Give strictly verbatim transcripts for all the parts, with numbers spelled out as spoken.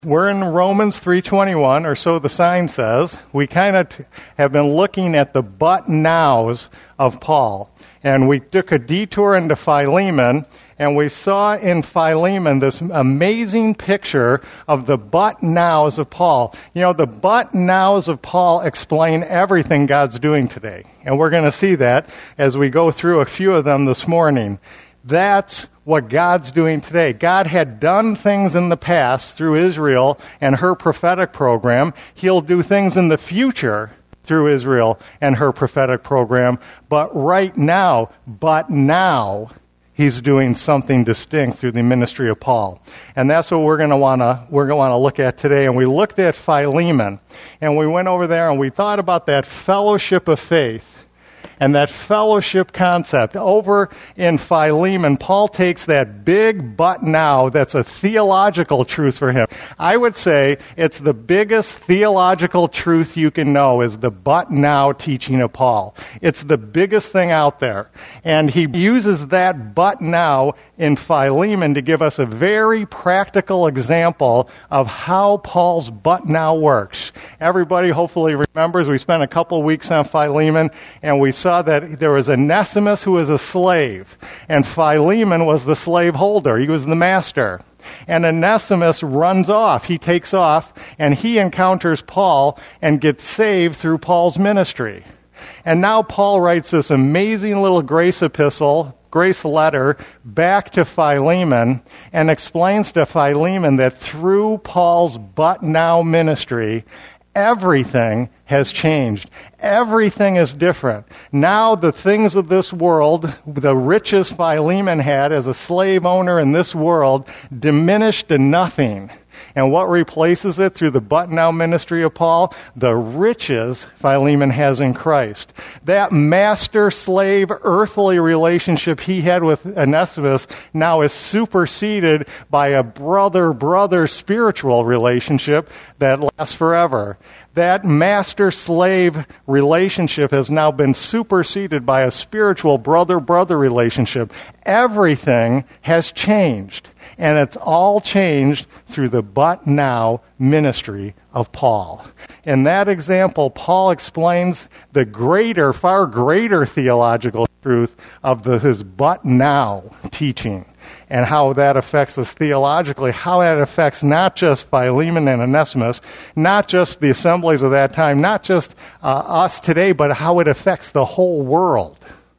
We're in Romans three twenty-one, or so the sign says. We kind of t- have been looking at the but nows of Paul. And we took a detour into Philemon, and we saw in Philemon this amazing picture of the but nows of Paul. You know, the but nows of Paul explain everything God's doing today. And we're going to see that as we go through a few of them this morning. That's what God's doing today. God had done things in the past through Israel and her prophetic program. He'll do things in the future through Israel and her prophetic program. But right now, but now, He's doing something distinct through the ministry of Paul. And that's what we're going to want to we're going to want to look at today. And we looked at Philemon, and we went over there and we thought about that fellowship of faith. And that fellowship concept. Over in Philemon, Paul takes that big but now that's a theological truth for him. I would say it's the biggest theological truth you can know is the but now teaching of Paul. It's the biggest thing out there. And he uses that but now in Philemon to give us a very practical example of how Paul's but now works. Everybody hopefully remembers we spent a couple weeks on Philemon, and we saw that there was Onesimus who was a slave, and Philemon was the slave holder. He was the master. And Onesimus runs off. He takes off, and he encounters Paul and gets saved through Paul's ministry. And now Paul writes this amazing little grace epistle, grace letter, back to Philemon, and explains to Philemon that through Paul's but now ministry, everything has changed. Everything is different. Now the things of this world, the riches Philemon had as a slave owner in this world, diminished to nothing. And what replaces it through the but now ministry of Paul? The riches Philemon has in Christ. That master-slave earthly relationship he had with Onesimus now is superseded by a brother-brother spiritual relationship that lasts forever. That master-slave relationship has now been superseded by a spiritual brother-brother relationship. Everything has changed. And it's all changed through the but now ministry of Paul. In that example, Paul explains the greater, far greater theological truth of the, his but now teaching, and how that affects us theologically, how that affects not just Philemon and Onesimus, not just the assemblies of that time, not just uh, us today, but how it affects the whole world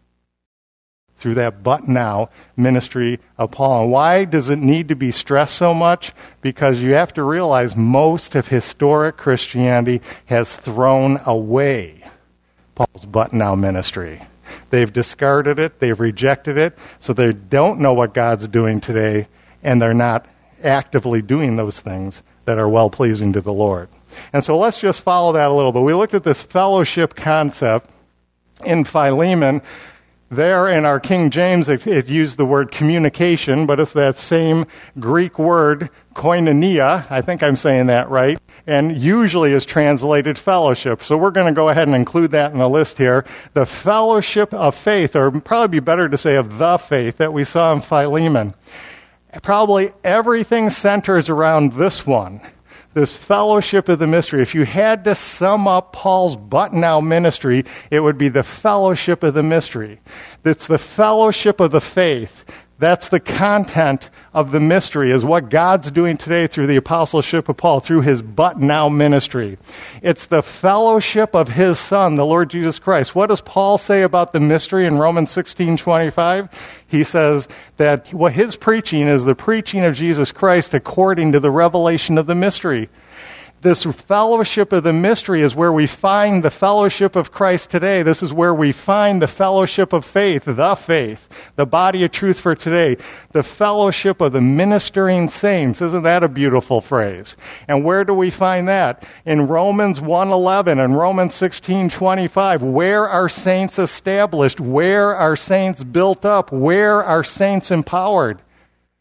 through that but now ministry of Paul. And why does it need to be stressed so much? Because you have to realize most of historic Christianity has thrown away Paul's but now ministry. They've discarded it, they've rejected it, so they don't know what God's doing today, and they're not actively doing those things that are well-pleasing to the Lord. And so let's just follow that a little bit. We looked at this fellowship concept in Philemon. There in our King James, it, it used the word communication, but it's that same Greek word, koinonia, I think I'm saying that right, and usually is translated fellowship. So we're going to go ahead and include that in the list here. The fellowship of faith, or probably be better to say of the faith that we saw in Philemon. Probably everything centers around this one. This fellowship of the mystery. If you had to sum up Paul's but now ministry, it would be the fellowship of the mystery. It's the fellowship of the faith. That's the content of the mystery, is what God's doing today through the apostleship of Paul, through his but now ministry. It's the fellowship of his Son, the Lord Jesus Christ. What does Paul say about the mystery in Romans sixteen twenty-five? He says that what his preaching is the preaching of Jesus Christ according to the revelation of the mystery. This fellowship of the mystery is where we find the fellowship of Christ today. This is where we find the fellowship of faith, the faith, the body of truth for today. The fellowship of the ministering saints. Isn't that a beautiful phrase? And where do we find that? In Romans one eleven and Romans sixteen twenty-five. Where are saints established? Where are saints built up? Where are saints empowered?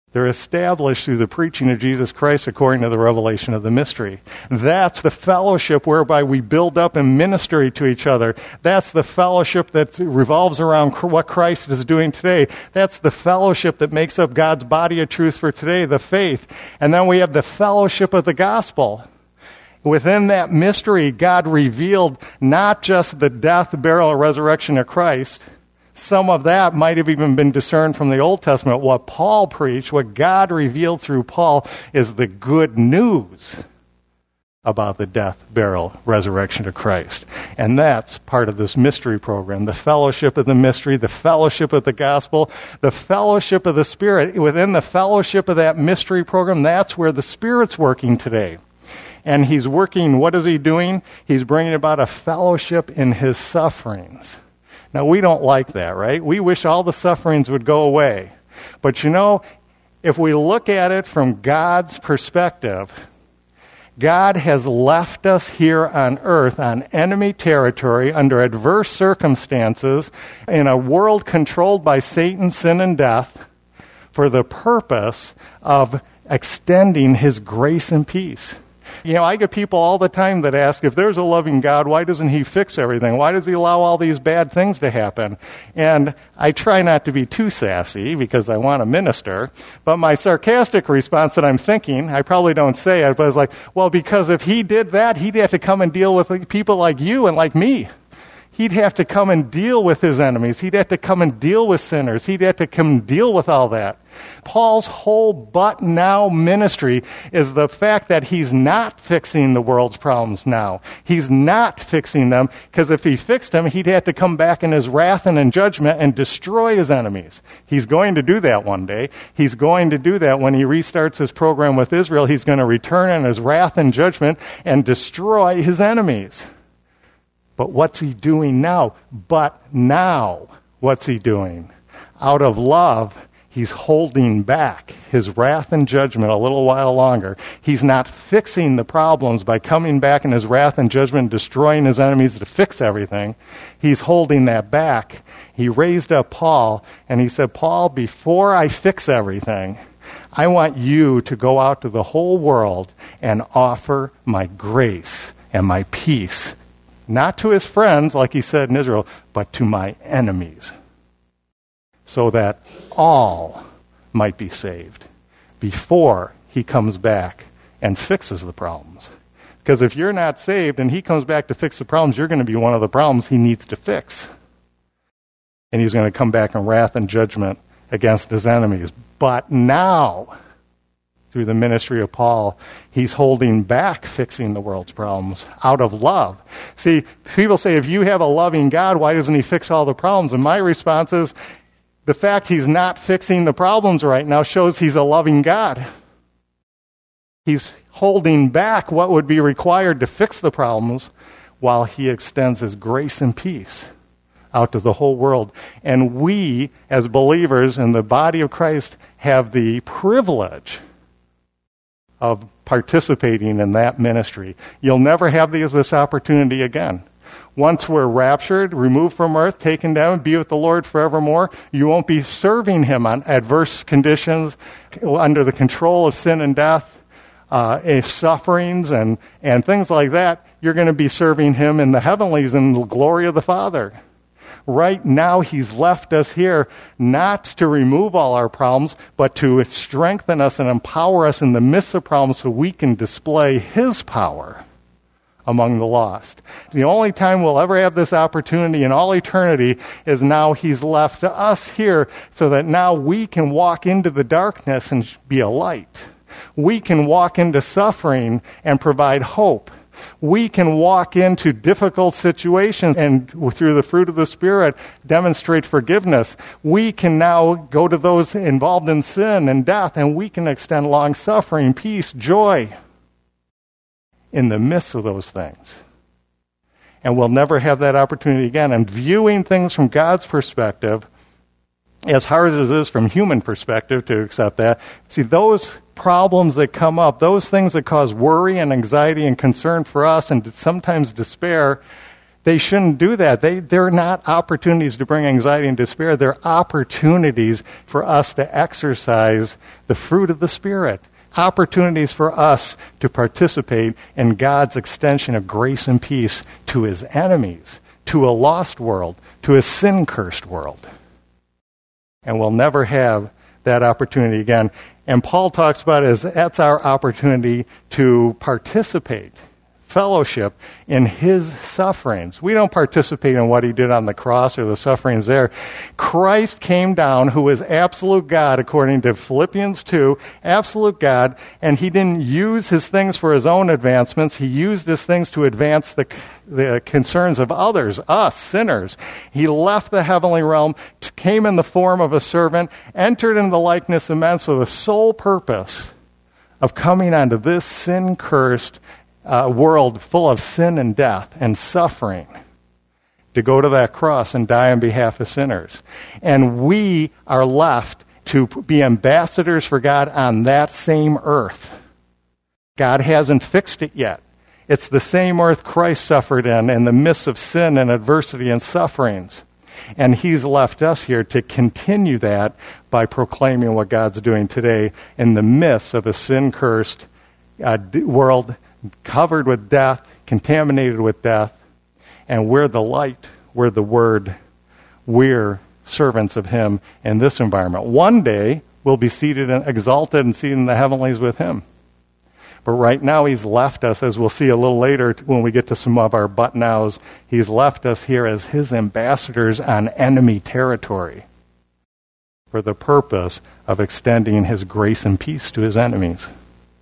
They're established through the preaching of Jesus Christ according to the revelation of the mystery. That's the fellowship whereby we build up and minister to each other. That's the fellowship that revolves around what Christ is doing today. That's the fellowship that makes up God's body of truth for today, the faith. And then we have the fellowship of the gospel. Within that mystery, God revealed not just the death, burial, and resurrection of Christ. Some of that might have even been discerned from the Old Testament. What Paul preached, what God revealed through Paul, is the good news about the death, burial, resurrection of Christ. And that's part of this mystery program, the fellowship of the mystery, the fellowship of the gospel, the fellowship of the Spirit. Within the fellowship of that mystery program, that's where the Spirit's working today. And he's working, what is he doing? He's bringing about a fellowship in his sufferings. Now, we don't like that, right? We wish all the sufferings would go away. But you know, if we look at it from God's perspective, God has left us here on earth on enemy territory under adverse circumstances in a world controlled by Satan, sin, and death for the purpose of extending his grace and peace. You know, I get people all the time that ask, if there's a loving God, why doesn't he fix everything? Why does he allow all these bad things to happen? And I try not to be too sassy because I want to minister. But my sarcastic response that I'm thinking, I probably don't say it, but it's like, well, because if he did that, he'd have to come and deal with people like you and like me. He'd have to come and deal with his enemies. He'd have to come and deal with sinners. He'd have to come and deal with all that. Paul's whole but now ministry is the fact that he's not fixing the world's problems now. He's not fixing them, because if he fixed them, he'd have to come back in his wrath and in judgment and destroy his enemies. He's going to do that one day. He's going to do that when he restarts his program with Israel. He's going to return in his wrath and judgment and destroy his enemies. But what's he doing now? But now, what's he doing? Out of love, he's holding back his wrath and judgment a little while longer. He's not fixing the problems by coming back in his wrath and judgment and destroying his enemies to fix everything. He's holding that back. He raised up Paul, and he said, Paul, before I fix everything, I want you to go out to the whole world and offer my grace and my peace. Not to his friends, like he said in Israel, but to my enemies, so that all might be saved before he comes back and fixes the problems. Because if you're not saved and he comes back to fix the problems, you're going to be one of the problems he needs to fix. And he's going to come back in wrath and judgment against his enemies. But now, through the ministry of Paul, he's holding back fixing the world's problems out of love. See, people say, if you have a loving God, why doesn't he fix all the problems? And my response is, the fact he's not fixing the problems right now shows he's a loving God. He's holding back what would be required to fix the problems while he extends his grace and peace out to the whole world. And we, as believers in the body of Christ, have the privilege of participating in that ministry. You'll never have this, this opportunity again. Once we're raptured, removed from earth, taken down, be with the Lord forevermore, you won't be serving him on adverse conditions, under the control of sin and death, uh, sufferings and, and things like that. You're going to be serving him in the heavenlies in the glory of the Father. Right now, he's left us here not to remove all our problems, but to strengthen us and empower us in the midst of problems so we can display his power among the lost. The only time we'll ever have this opportunity in all eternity is now he's left us here so that now we can walk into the darkness and be a light. We can walk into suffering and provide hope. We can walk into difficult situations and through the fruit of the Spirit demonstrate forgiveness. We can now go to those involved in sin and death, and we can extend long suffering, peace, joy in the midst of those things. And we'll never have that opportunity again. And viewing things from God's perspective, as hard as it is from human perspective to accept that, see, those problems that come up, those things that cause worry and anxiety and concern for us and sometimes despair, They shouldn't do that. They, they're not opportunities to bring anxiety and despair. They're opportunities for us to exercise the fruit of the Spirit. Opportunities for us to participate in God's extension of grace and peace to his enemies, to a lost world, to a sin-cursed world. And we'll never have that opportunity again. And Paul talks about it as that's our opportunity to participate, fellowship in his sufferings. We don't participate in what he did on the cross or the sufferings there. Christ came down, who is absolute God, according to Philippians two, absolute God, and he didn't use his things for his own advancements. He used his things to advance the, the concerns of others, us, sinners. He left the heavenly realm, came in the form of a servant, entered into the likeness of men, so the sole purpose of coming onto this sin-cursed Uh, world full of sin and death and suffering, to go to that cross and die on behalf of sinners. And we are left to be ambassadors for God on that same earth. God hasn't fixed it yet. It's the same earth Christ suffered in, in the midst of sin and adversity and sufferings. And he's left us here to continue that by proclaiming what God's doing today in the midst of a sin-cursed uh, world covered with death, contaminated with death, and we're the light, we're the Word, we're servants of him in this environment. One day, we'll be seated and exalted and seated in the heavenlies with him. But right now, he's left us, as we'll see a little later when we get to some of our but nows, he's left us here as his ambassadors on enemy territory for the purpose of extending his grace and peace to his enemies.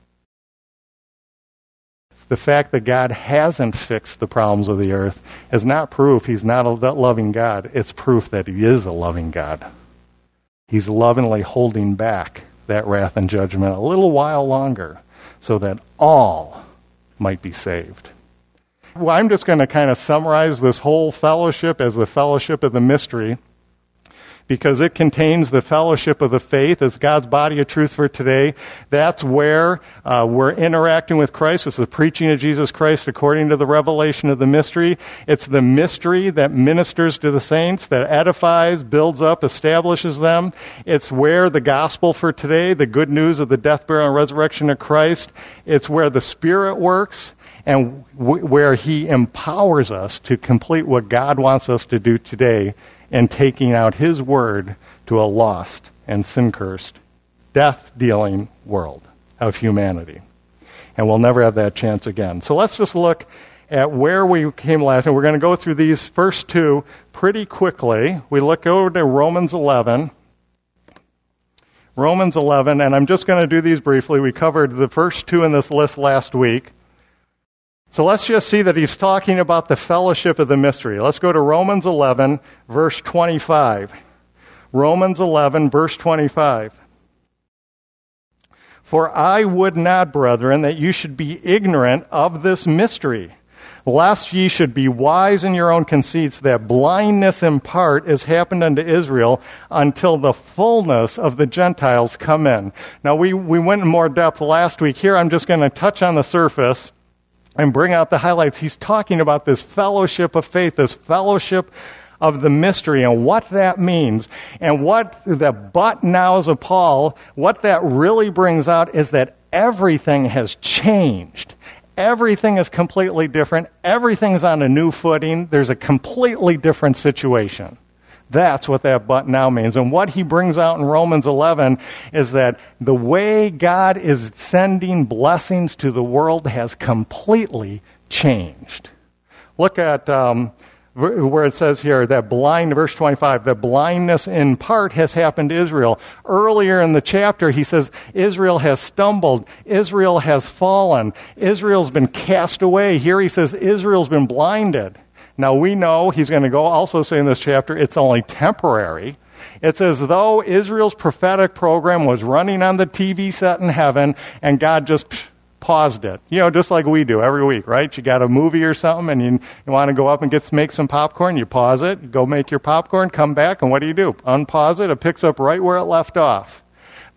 The fact that God hasn't fixed the problems of the earth is not proof he's not a loving God. It's proof that he is a loving God. He's lovingly holding back that wrath and judgment a little while longer so that all might be saved. Well, I'm just going to kind of summarize this whole fellowship as the fellowship of the mystery, because it contains the fellowship of the faith as God's body of truth for today. That's where uh, we're interacting with Christ. It's the preaching of Jesus Christ according to the revelation of the mystery. It's the mystery that ministers to the saints, that edifies, builds up, establishes them. It's where the gospel for today, the good news of the death, burial, and resurrection of Christ, it's where the Spirit works, and w- where he empowers us to complete what God wants us to do today and taking out his word to a lost and sin-cursed, death-dealing world of humanity. And we'll never have that chance again. So let's just look at where we came last, and we're going to go through these first two pretty quickly. We look over to Romans eleven. Romans eleven, and I'm just going to do these briefly. We covered the first two in this list last week. So let's just see that he's talking about the fellowship of the mystery. Let's go to Romans eleven, verse twenty-five. Romans eleven, verse twenty-five. For I would not, brethren, that you should be ignorant of this mystery, lest ye should be wise in your own conceits, that blindness in part is happened unto Israel until the fullness of the Gentiles come in. Now, we, we went in more depth last week. Here I'm just going to touch on the surface and bring out the highlights. He's talking about this fellowship of faith, this fellowship of the mystery, and what that means. And what the but nows of Paul, what that really brings out is that everything has changed. Everything is completely different. Everything's on a new footing. There's a completely different situation. That's what that but now means. And what he brings out in Romans eleven is that the way God is sending blessings to the world has completely changed. Look at um, where it says here that blind, verse twenty-five, that blindness in part has happened to Israel. Earlier in the chapter, he says Israel has stumbled. Israel has fallen. Israel's been cast away. Here he says Israel's been blinded. Now we know, he's going to go also say in this chapter, it's only temporary. It's as though Israel's prophetic program was running on the T V set in heaven and God just psh, paused it. You know, just like we do every week, right? You got a movie or something and you, you want to go up and get make some popcorn, you pause it, you go make your popcorn, come back, and what do you do? Unpause it, it picks up right where it left off.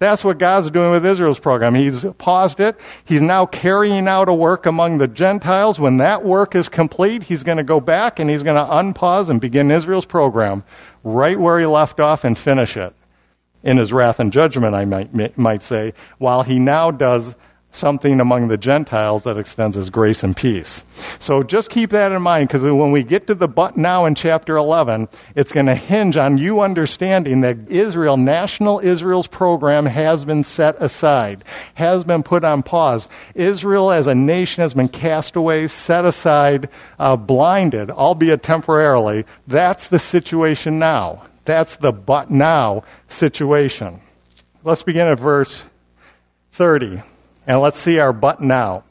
That's what God's doing with Israel's program. He's paused it. He's now carrying out a work among the Gentiles. When that work is complete, he's going to go back and he's going to unpause and begin Israel's program right where he left off and finish it in his wrath and judgment, I might, might say, while he now does something among the Gentiles that extends his grace and peace. So just keep that in mind, because when we get to the but now in chapter eleven, it's going to hinge on you understanding that Israel, national Israel's program has been set aside, has been put on pause. Israel as a nation has been cast away, set aside, uh, blinded, albeit temporarily. That's the situation now. That's the but now situation. Let's begin at verse thirty. And let's see our but now.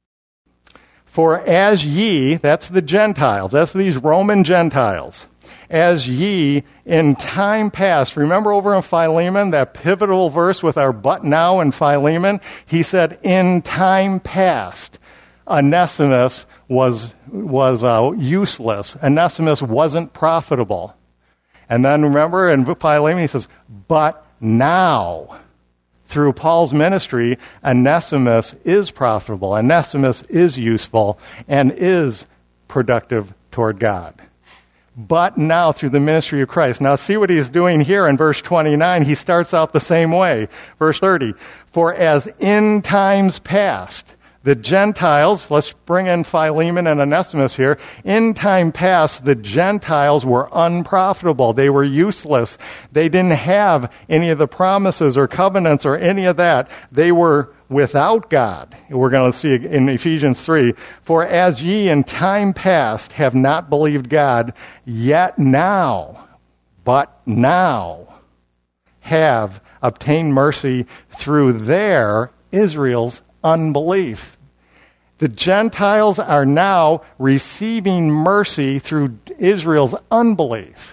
For as ye, that's the Gentiles, that's these Roman Gentiles, as ye in time past, remember over in Philemon, that pivotal verse with our but now in Philemon, he said, in time past, Onesimus was, was uh, useless. Onesimus wasn't profitable. And then remember in Philemon, he says, but now, through Paul's ministry, Onesimus is profitable. Onesimus is useful and is productive toward God. But now, through the ministry of Christ. Now, see what he's doing here in verse twenty-nine. He starts out the same way. Verse thirty. For as in times past, the Gentiles, let's bring in Philemon and Onesimus here. In time past, the Gentiles were unprofitable. They were useless. They didn't have any of the promises or covenants or any of that. They were without God. We're going to see in Ephesians three. For as ye in time past have not believed God, yet now, but now, have obtained mercy through their, Israel's, unbelief. The Gentiles are now receiving mercy through Israel's unbelief.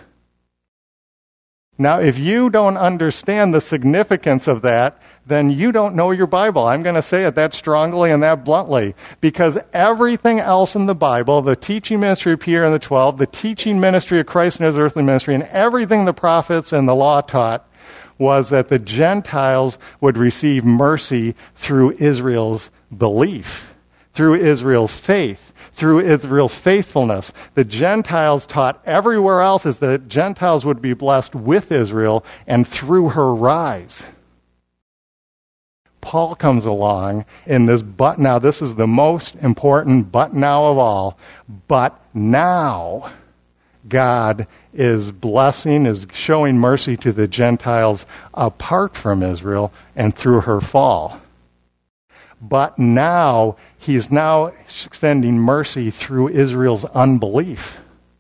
Now, if you don't understand the significance of that, then you don't know your Bible. I'm going to say it that strongly and that bluntly. Because everything else in the Bible, the teaching ministry of Peter and the twelve, the teaching ministry of Christ in his earthly ministry, and everything the prophets and the law taught, was that the Gentiles would receive mercy through Israel's belief, through Israel's faith, through Israel's faithfulness. The Gentiles taught everywhere else is that Gentiles would be blessed with Israel and through her rise. Paul comes along in this but now. This is the most important but now of all. But now God is blessing, is showing mercy to the Gentiles apart from Israel and through her fall. But now, he's now extending mercy through Israel's unbelief.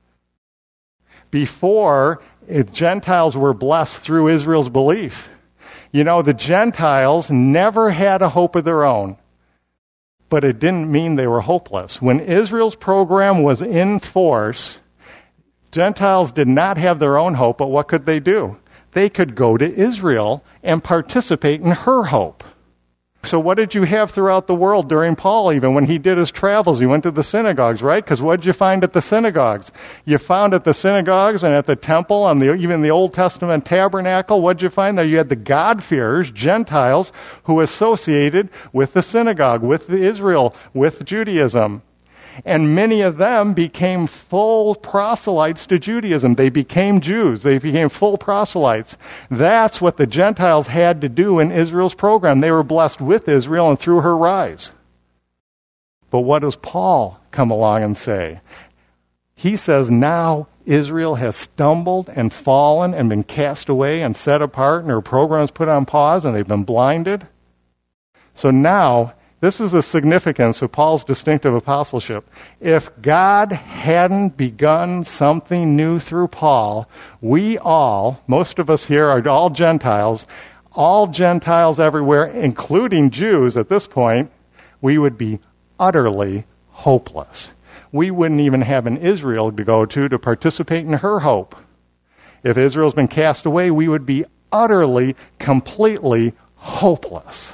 Before, Gentiles were blessed through Israel's belief. You know, the Gentiles never had a hope of their own, but it didn't mean they were hopeless. When Israel's program was in force, Gentiles did not have their own hope, but what could they do? They could go to Israel and participate in her hope. So what did you have throughout the world during Paul, even when he did his travels? He went to the synagogues, right? Because what did you find at the synagogues? You found at the synagogues and at the temple and the, even the Old Testament tabernacle, what did you find there? You had the God-fearers, Gentiles, who associated with the synagogue, with Israel, with Judaism. And many of them became full proselytes to Judaism. They became Jews. They became full proselytes. That's what the Gentiles had to do in Israel's program. They were blessed with Israel and through her rise. But what does Paul come along and say? He says now Israel has stumbled and fallen and been cast away and set apart, and her program is put on pause, and they've been blinded. So now, this is the significance of Paul's distinctive apostleship. If God hadn't begun something new through Paul, we all, most of us here are all Gentiles, all Gentiles everywhere, including Jews at this point, we would be utterly hopeless. We wouldn't even have an Israel to go to to participate in her hope. If Israel's been cast away, we would be utterly, completely hopeless.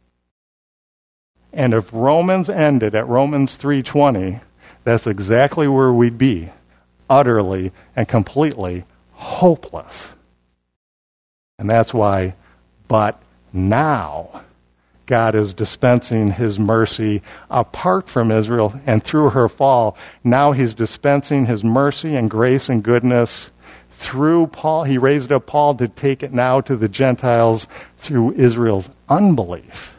And if Romans ended at Romans three twenty, that's exactly where we'd be, utterly and completely hopeless. And that's why, but now God is dispensing his mercy apart from Israel, and through her fall, now he's dispensing his mercy and grace and goodness through Paul. He raised up Paul to take it now to the Gentiles through Israel's unbelief.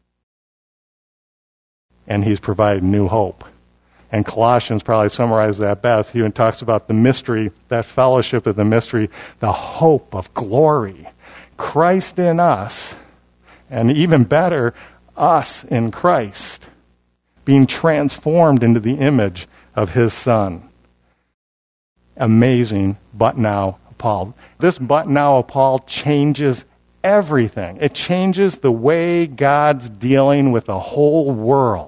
And he's provided new hope. And Colossians probably summarizes that best. He even talks about the mystery, that fellowship of the mystery, the hope of glory. Christ in us, and even better, us in Christ, being transformed into the image of his Son. Amazing, but now Paul. This but now Paul changes everything. It changes the way God's dealing with the whole world.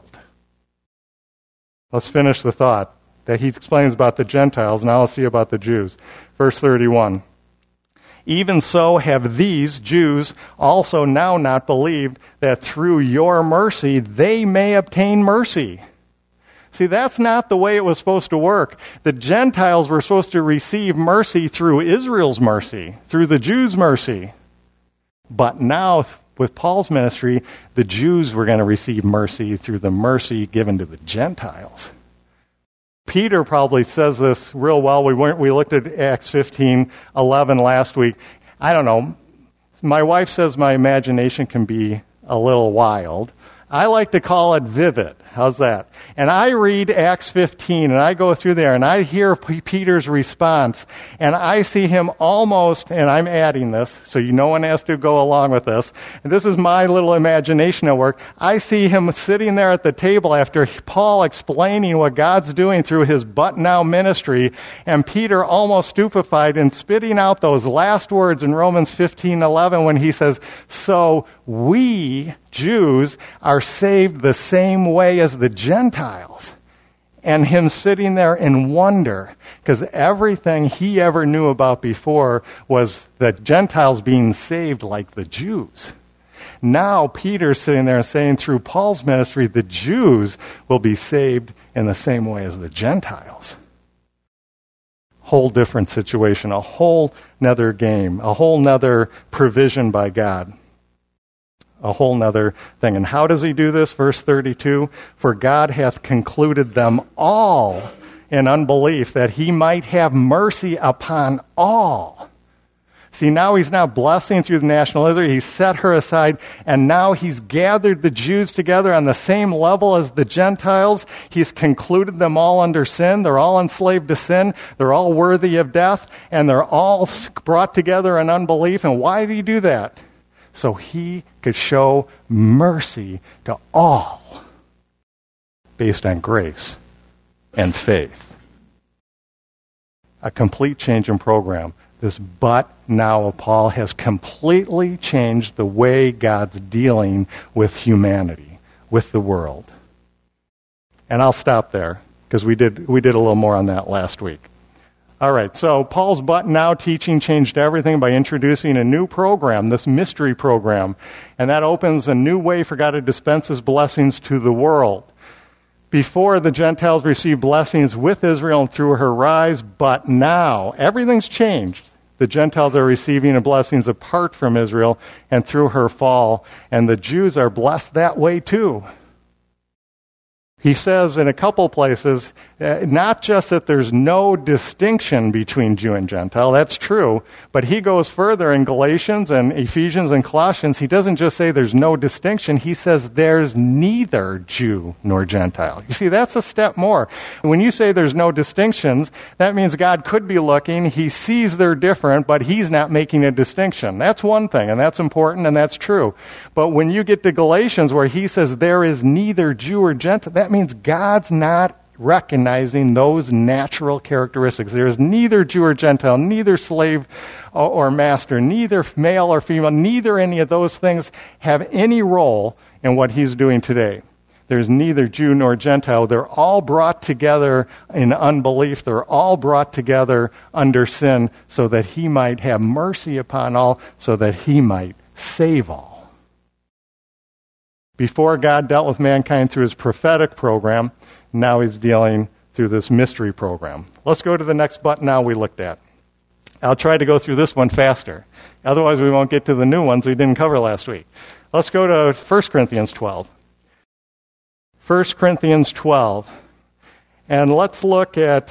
Let's finish the thought that he explains about the Gentiles. Now let's see about the Jews. Verse thirty-one. Even so have these Jews also now not believed that through your mercy they may obtain mercy. See, that's not the way it was supposed to work. The Gentiles were supposed to receive mercy through Israel's mercy, through the Jews' mercy. But now, with Paul's ministry, the Jews were going to receive mercy through the mercy given to the Gentiles. Peter probably says this real well. We went, we looked at Acts fifteen eleven last week. I don't know. My wife says my imagination can be a little wild. I like to call it vivid. How's that? And I read Acts fifteen, and I go through there, and I hear P- Peter's response, and I see him almost, and I'm adding this, so you no one has to go along with this, and this is my little imagination at work. I see him sitting there at the table after Paul explaining what God's doing through his but now ministry, and Peter almost stupefied and spitting out those last words in Romans fifteen eleven when he says, so we, Jews, are saved the same way as the Gentiles. And him sitting there in wonder, because everything he ever knew about before was the Gentiles being saved like the Jews. Now Peter's sitting there saying through Paul's ministry, the Jews will be saved in the same way as the Gentiles. Whole different situation, a whole nother game, a whole nother provision by God. A whole nother thing. And how does he do this? Verse thirty-two, for God hath concluded them all in unbelief, that he might have mercy upon all. See, now he's not blessing through the national Israel. He's set her aside, and now he's gathered the Jews together on the same level as the Gentiles. He's concluded them all under sin. They're all enslaved to sin. They're all worthy of death, and they're all brought together in unbelief. And why did he do that? So he could show mercy to all based on grace and faith. A complete change in program. This but now of Paul has completely changed the way God's dealing with humanity, with the world. And I'll stop there because we did we did a little more on that last week. All right, so Paul's but now teaching changed everything by introducing a new program, this mystery program. And that opens a new way for God to dispense his blessings to the world. Before, the Gentiles received blessings with Israel and through her rise, but now everything's changed. The Gentiles are receiving blessings apart from Israel and through her fall, and the Jews are blessed that way too. He says in a couple places, uh, not just that there's no distinction between Jew and Gentile, that's true, but he goes further in Galatians and Ephesians and Colossians. He doesn't just say there's no distinction, he says there's neither Jew nor Gentile. You see, that's a step more. When you say there's no distinctions, that means God could be looking, he sees they're different, but he's not making a distinction. That's one thing, and that's important, and that's true. But when you get to Galatians where he says there is neither Jew or Gentile, that means God's not recognizing those natural characteristics. There is neither Jew or Gentile, neither slave or, or master, neither male or female, neither any of those things have any role in what he's doing today. There's neither Jew nor Gentile. They're all brought together in unbelief. They're all brought together under sin so that he might have mercy upon all, so that he might save all. Before, God dealt with mankind through his prophetic program. Now he's dealing through this mystery program. Let's go to the next button now we looked at. I'll try to go through this one faster. Otherwise, we won't get to the new ones we didn't cover last week. Let's go to First Corinthians twelve. First Corinthians twelve. And let's look at,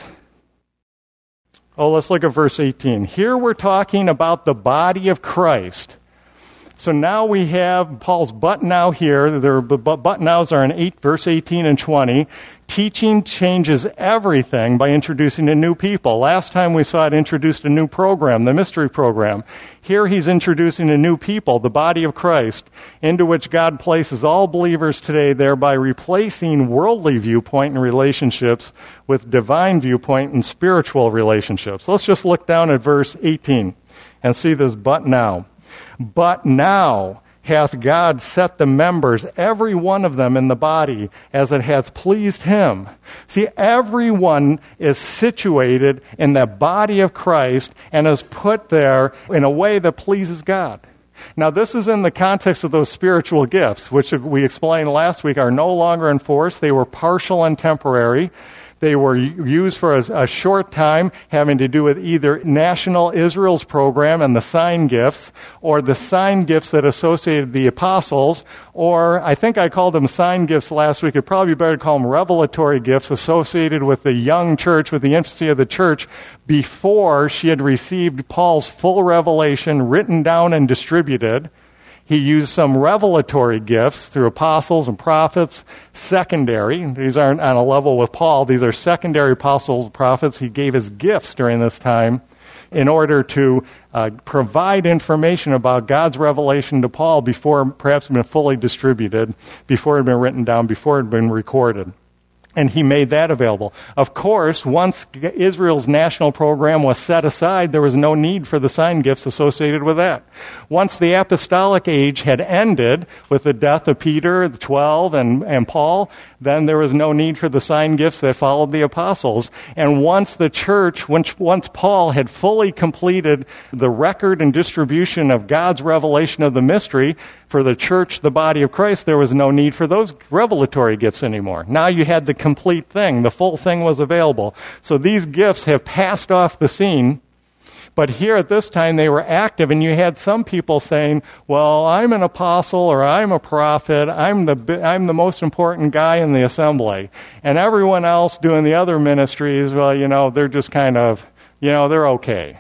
oh, let's look at verse eighteen. Here we're talking about the body of Christ. So now we have Paul's but now here. The but nows are in eight, verse eighteen and twenty. Teaching changes everything by introducing a new people. Last time we saw it introduced a new program, the mystery program. Here he's introducing a new people, the body of Christ, into which God places all believers today, thereby replacing worldly viewpoint and relationships with divine viewpoint and spiritual relationships. Let's just look down at verse eighteen and see this but now. But now hath God set the members, every one of them in the body, as it hath pleased him. See, everyone is situated in the body of Christ and is put there in a way that pleases God. Now, this is in the context of those spiritual gifts, which we explained last week are no longer in force. They were partial and temporary. They were used for a, a short time, having to do with either National Israel's program and the sign gifts, or the sign gifts that associated the apostles, or I think I called them sign gifts last week. It'd probably be better to call them revelatory gifts associated with the young church, with the infancy of the church, before she had received Paul's full revelation written down and distributed. He used some revelatory gifts through apostles and prophets, secondary. These aren't on a level with Paul. These are secondary apostles and prophets. He gave his gifts during this time in order to uh, provide information about God's revelation to Paul before perhaps it had been fully distributed, before it had been written down, before it had been recorded. And he made that available. Of course, once Israel's national program was set aside, there was no need for the sign gifts associated with that. Once the apostolic age had ended with the death of Peter, the twelve, and, and Paul, then there was no need for the sign gifts that followed the apostles. And once the church, once, once Paul had fully completed the record and distribution of God's revelation of the mystery, for the church, the body of Christ, there was no need for those revelatory gifts anymore. Now you had the complete thing. The full thing was available. So these gifts have passed off the scene. But here at this time, they were active, and you had some people saying, well, I'm an apostle, or I'm a prophet, I'm the I'm the most important guy in the assembly. And everyone else doing the other ministries, well, you know, they're just kind of, you know, they're okay.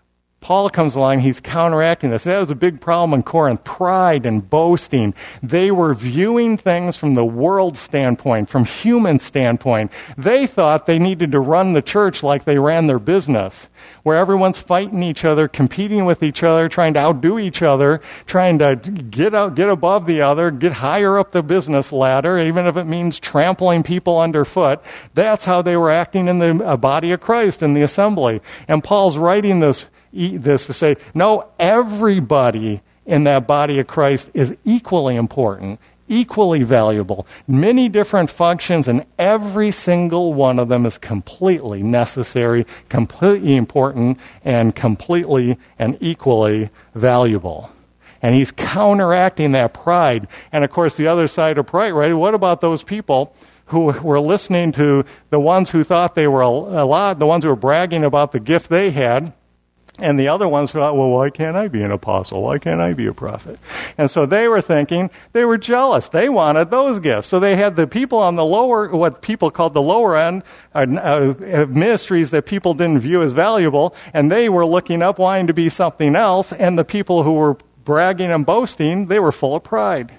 Paul comes along, he's counteracting this. That was a big problem in Corinth, pride and boasting. They were viewing things from the world standpoint, from human standpoint. They thought they needed to run the church like they ran their business, where everyone's fighting each other, competing with each other, trying to outdo each other, trying to get out, get above the other, get higher up the business ladder, even if it means trampling people underfoot. That's how they were acting in the body of Christ, in the assembly. And Paul's writing this this to say, no, everybody in that body of Christ is equally important, equally valuable, many different functions, and every single one of them is completely necessary, completely important, and completely and equally valuable. And he's counteracting that pride. And of course, the other side of pride, right? What about those people who were listening to the ones who thought they were a lot, the ones who were bragging about the gift they had? And the other ones thought, well, why can't I be an apostle? Why can't I be a prophet? And so they were thinking, they were jealous. They wanted those gifts. So they had the people on the lower, what people called the lower end, uh, uh, ministries that people didn't view as valuable, and they were looking up, wanting to be something else, and the people who were bragging and boasting, they were full of pride.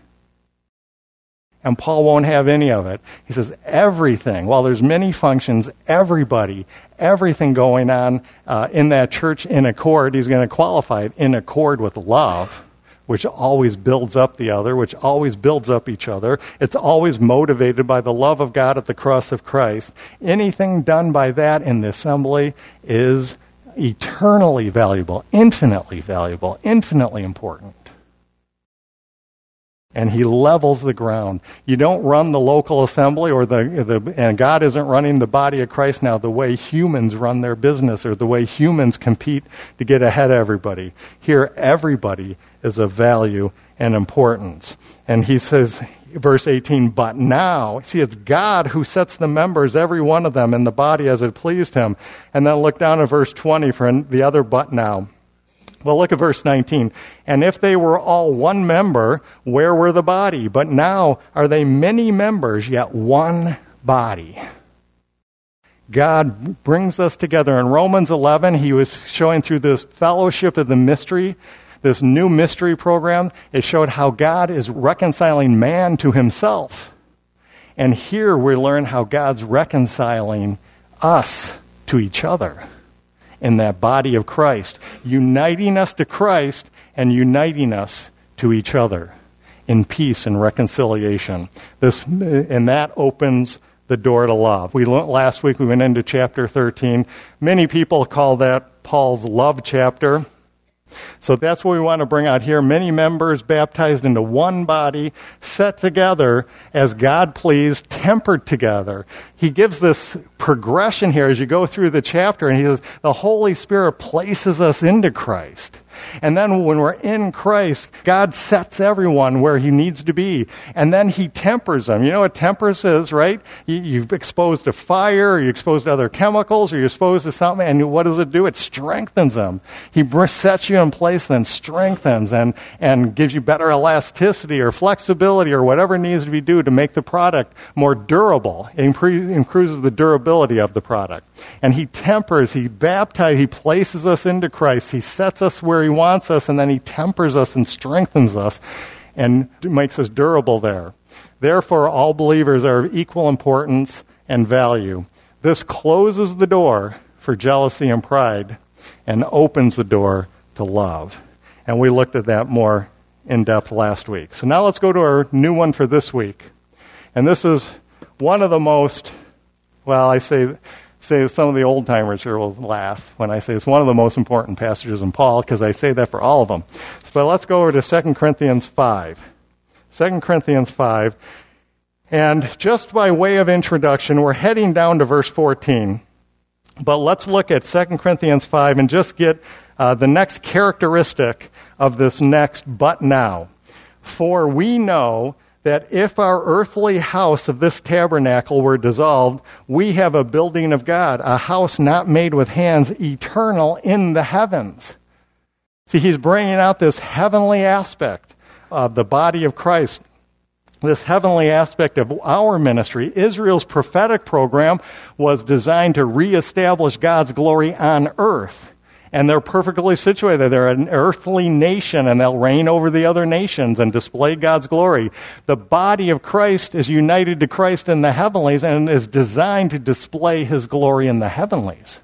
And Paul won't have any of it. He says everything, while there's many functions, everybody, everything going on uh, in that church in accord, he's going to qualify it in accord with love, which always builds up the other, which always builds up each other. It's always motivated by the love of God at the cross of Christ. Anything done by that in the assembly is eternally valuable, infinitely valuable, infinitely important. And he levels the ground. You don't run the local assembly, or the, the and God isn't running the body of Christ now the way humans run their business, or the way humans compete to get ahead of everybody. Here, everybody is of value and importance. And he says, verse eighteen, but now, see, it's God who sets the members, every one of them, in the body as it pleased him. And then look down at verse twenty for the other but now. Well, look at verse nineteen. And if they were all one member, where were the body? But now are they many members, yet one body. God brings us together. In Romans eleven, he was showing through this fellowship of the mystery, this new mystery program, it showed how God is reconciling man to himself. And here we learn how God's reconciling us to each other in that body of Christ, uniting us to Christ and uniting us to each other in peace and reconciliation. This, and that opens the door to love. We last week we went into chapter thirteen. Many people call that Paul's love chapter. So that's what we want to bring out here. Many members baptized into one body, set together as God pleased, tempered together. He gives this progression here as you go through the chapter, and he says the Holy Spirit places us into Christ. And then when we're in Christ, God sets everyone where he needs to be. And then he tempers them. You know what tempers is, right? You, you're exposed to fire, or you're exposed to other chemicals, or you're exposed to something, and what does it do? It strengthens them. He sets you in place, then strengthens and, and gives you better elasticity or flexibility or whatever needs to be done to make the product more durable. It improves the durability of the product. And he tempers, he baptizes, he places us into Christ. He sets us where he wants us, and then he tempers us and strengthens us and makes us durable there. Therefore, all believers are of equal importance and value. This closes the door for jealousy and pride and opens the door to love. And we looked at that more in depth last week. So now let's go to our new one for this week. And this is one of the most, well, I say... say some of the old-timers here will laugh when I say it's one of the most important passages in Paul, because I say that for all of them. But let's go over to Second Corinthians five. Second Corinthians five. And just by way of introduction, we're heading down to verse fourteen. But let's look at Second Corinthians five and just get uh, the next characteristic of this next but now. For we know that if our earthly house of this tabernacle were dissolved, we have a building of God, a house not made with hands, eternal in the heavens. See, he's bringing out this heavenly aspect of the body of Christ, this heavenly aspect of our ministry. Israel's prophetic program was designed to reestablish God's glory on earth. And they're perfectly situated. They're an earthly nation, and they'll reign over the other nations and display God's glory. The body of Christ is united to Christ in the heavenlies and is designed to display his glory in the heavenlies.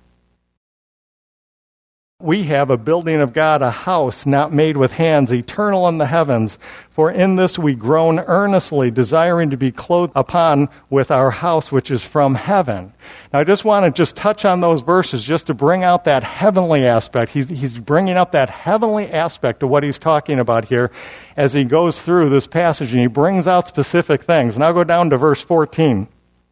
We have a building of God, a house not made with hands, eternal in the heavens. For in this we groan earnestly, desiring to be clothed upon with our house which is from heaven. Now I just want to just touch on those verses just to bring out that heavenly aspect. He's, he's bringing up that heavenly aspect of what he's talking about here as he goes through this passage, and he brings out specific things. And I'll go down to verse fourteen.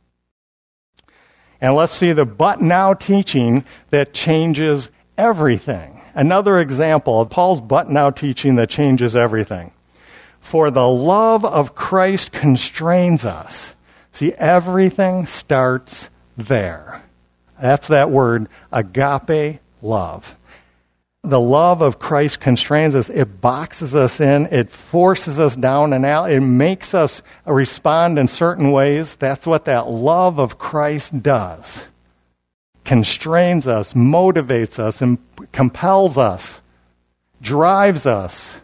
And let's see the but now teaching that changes everything. Another example of Paul's but now teaching that changes everything. For the love of Christ constrains us. See, everything starts there. That's that word, agape love. The love of Christ constrains us. It boxes us in. It forces us down and out. It makes us respond in certain ways. That's what that love of Christ does. Constrains us, motivates us, and compels us, drives us.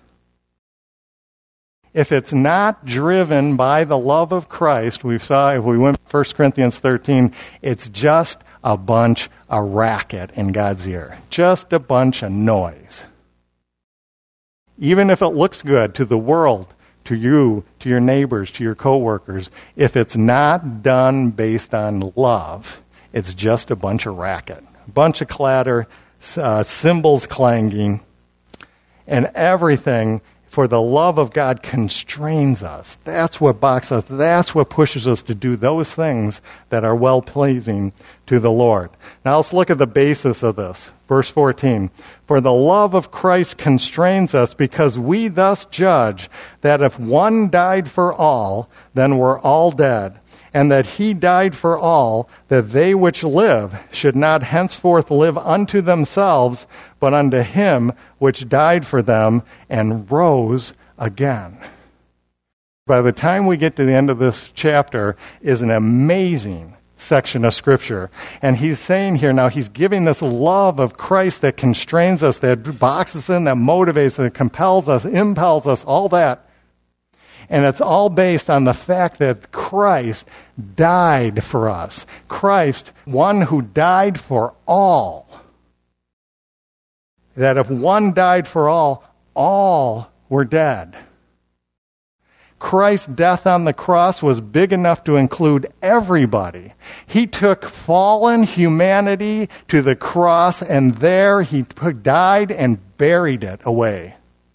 If it's not driven by the love of Christ, we saw if we went to First Corinthians thirteen, it's just a bunch of racket in God's ear. Just a bunch of noise. Even if it looks good to the world, to you, to your neighbors, to your coworkers, if it's not done based on love, it's just a bunch of racket, a bunch of clatter, uh, cymbals clanging, and everything For the love of God constrains us. That's what boxes us. That's what pushes us to do those things that are well-pleasing to the Lord. Now let's look at the basis of this. Verse fourteen. For the love of Christ constrains us, because we thus judge that if one died for all, then we're all dead. And that he died for all, that they which live should not henceforth live unto themselves, but unto him which died for them and rose again. By the time we get to the end of this chapter is an amazing section of Scripture. And he's saying here now, he's giving this love of Christ that constrains us, that boxes in, that motivates, that compels us, impels us, all that. And it's all based on the fact that Christ died for us. Christ, one who died for all. That if one died for all, all were dead. Christ's death on the cross was big enough to include everybody. He took fallen humanity to the cross, and there he died and buried it away.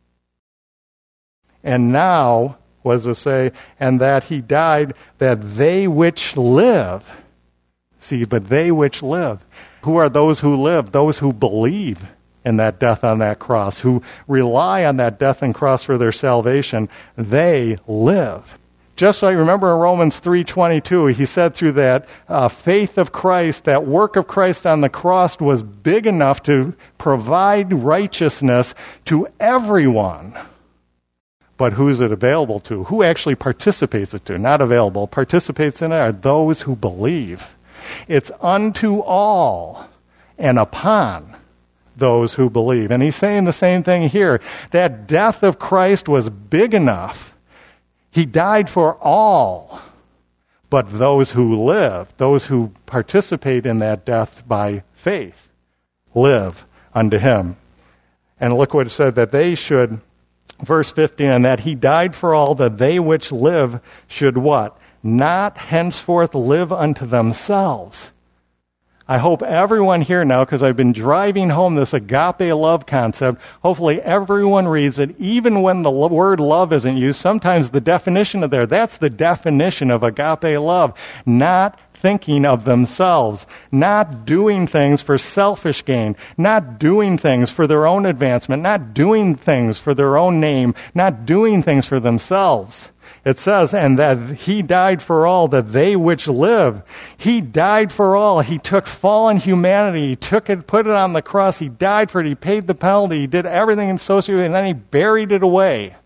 And now, what does it say? And that he died that they which live. See, but they which live. Who are those who live? Those who believe in that death on that cross, who rely on that death and cross for their salvation. They live. Just like, remember in Romans three twenty-two, he said through that uh, faith of Christ, that work of Christ on the cross was big enough to provide righteousness to everyone. But who's it available to? Who actually participates it to? Not available. Participates in it are those who believe. It's unto all and upon those who believe. And he's saying the same thing here. That death of Christ was big enough. He died for all. But those who live, those who participate in that death by faith, live unto him. And look what it said, that they should... Verse fifteen, and that he died for all, that they which live should what? Not henceforth live unto themselves. I hope everyone here now, because I've been driving home this agape love concept, hopefully everyone reads it, even when the word love isn't used. Sometimes the definition of there, that's the definition of agape love. Not thinking of themselves, not doing things for selfish gain, not doing things for their own advancement, not doing things for their own name, not doing things for themselves. It says, and that he died for all, that they which live. He died for all. He took fallen humanity. He took it, put it on the cross. He died for it. He paid the penalty. He did everything associated with it, and then he buried it away.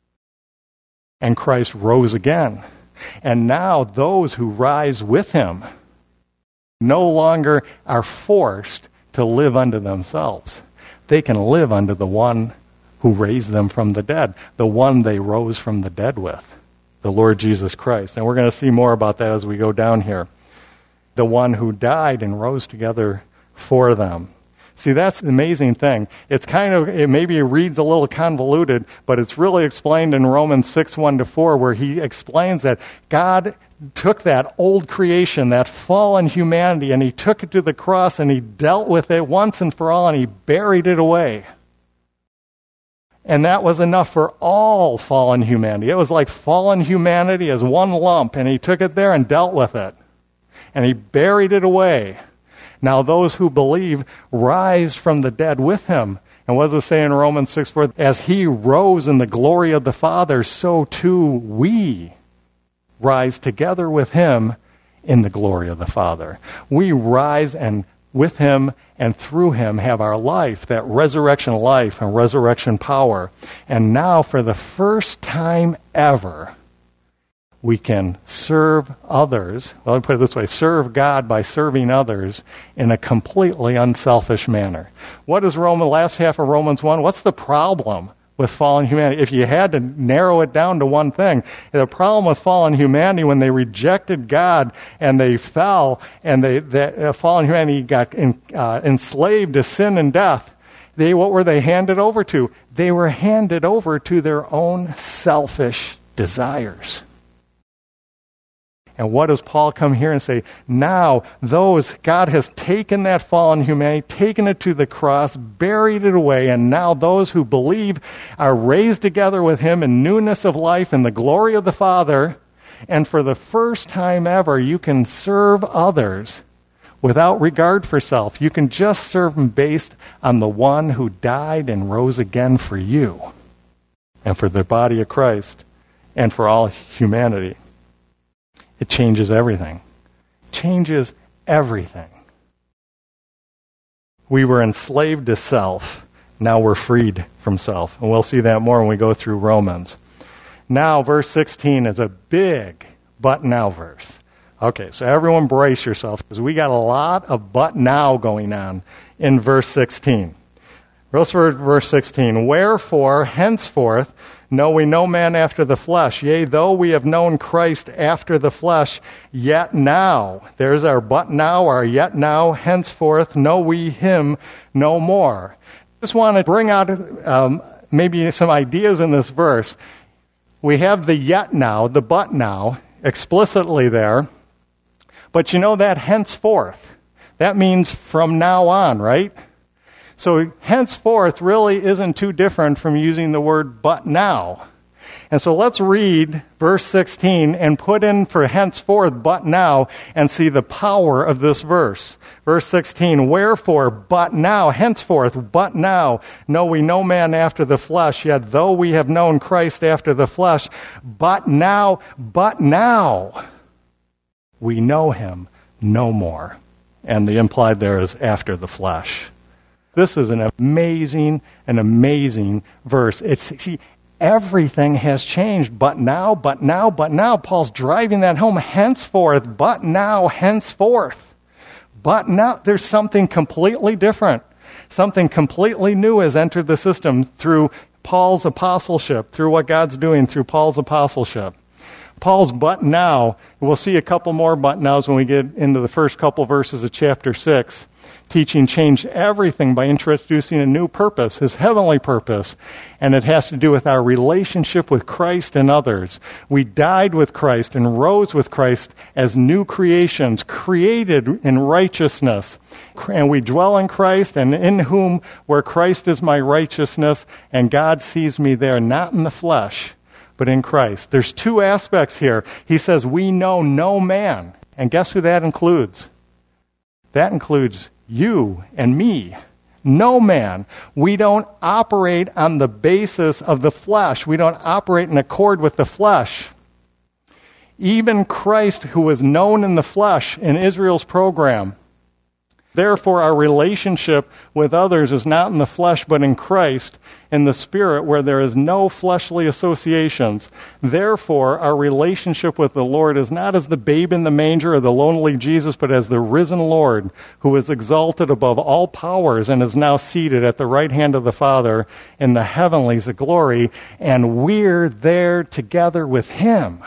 And Christ rose again. And now those who rise with him no longer are forced to live unto themselves. They can live unto the one who raised them from the dead, the one they rose from the dead with, the Lord Jesus Christ. And we're going to see more about that as we go down here. The one who died and rose together for them. See, that's the amazing thing. It's kind of, it maybe it reads a little convoluted, but it's really explained in Romans six, one to four, where he explains that God took that old creation, that fallen humanity, and he took it to the cross, and he dealt with it once and for all, and he buried it away. And that was enough for all fallen humanity. It was like fallen humanity as one lump, and he took it there and dealt with it. And he buried it away. Now those who believe rise from the dead with him. And what does it say in Romans six four? As he rose in the glory of the Father, so too we rise together with him in the glory of the Father. We rise and with him and through him have our life, that resurrection life and resurrection power. And now for the first time ever, we can serve others. Well, let me put it this way. Serve God by serving others in a completely unselfish manner. What is Roman, last half of Romans one? What's the problem with fallen humanity? If you had to narrow it down to one thing, the problem with fallen humanity, when they rejected God and they fell and they, the uh, fallen humanity got in, uh, enslaved to sin and death, they, what were they handed over to? They were handed over to their own selfish desires. And what does Paul come here and say? Now, those, God has taken that fallen humanity, taken it to the cross, buried it away, and now those who believe are raised together with him in newness of life and the glory of the Father. And for the first time ever, you can serve others without regard for self. You can just serve them based on the one who died and rose again for you and for the body of Christ and for all humanity. It changes everything. Changes everything. We were enslaved to self. Now we're freed from self. And we'll see that more when we go through Romans. Now, verse sixteen is a big but now verse. Okay, so everyone brace yourself, because we got a lot of but now going on in verse sixteen. Verse sixteen, wherefore, henceforth, know we no man after the flesh. Yea, though we have known Christ after the flesh, yet now, there's our but now, our yet now, henceforth, know we him no more. Just want to bring out um, maybe some ideas in this verse. We have the yet now, the but now, explicitly there. But you know that henceforth, that means from now on, right? So henceforth really isn't too different from using the word but now. And so let's read verse sixteen and put in for henceforth but now and see the power of this verse. Verse sixteen, wherefore but now, henceforth but now, know we no man after the flesh, yet though we have known Christ after the flesh, but now, but now, we know him no more. And the implied there is after the flesh. This is an amazing, an amazing verse. It's, see, everything has changed. But now, but now, but now. Paul's driving that home. Henceforth, but now, henceforth. But now, there's something completely different. Something completely new has entered the system through Paul's apostleship, through what God's doing through Paul's apostleship. Paul's but now, we'll see a couple more but nows when we get into the first couple verses of chapter six. Teaching changed everything by introducing a new purpose, his heavenly purpose. And it has to do with our relationship with Christ and others. We died with Christ and rose with Christ as new creations, created in righteousness. And we dwell in Christ, and in whom, where Christ is my righteousness, and God sees me there, not in the flesh, but in Christ. There's two aspects here. He says, we know no man. And guess who that includes? That includes you and me. No man. We don't operate on the basis of the flesh. We don't operate in accord with the flesh. Even Christ, who was known in the flesh in Israel's program. Therefore, our relationship with others is not in the flesh, but in Christ, in the Spirit, where there is no fleshly associations. Therefore, our relationship with the Lord is not as the babe in the manger or the lonely Jesus, but as the risen Lord, who is exalted above all powers and is now seated at the right hand of the Father in the heavenlies of glory, and we're there together with him.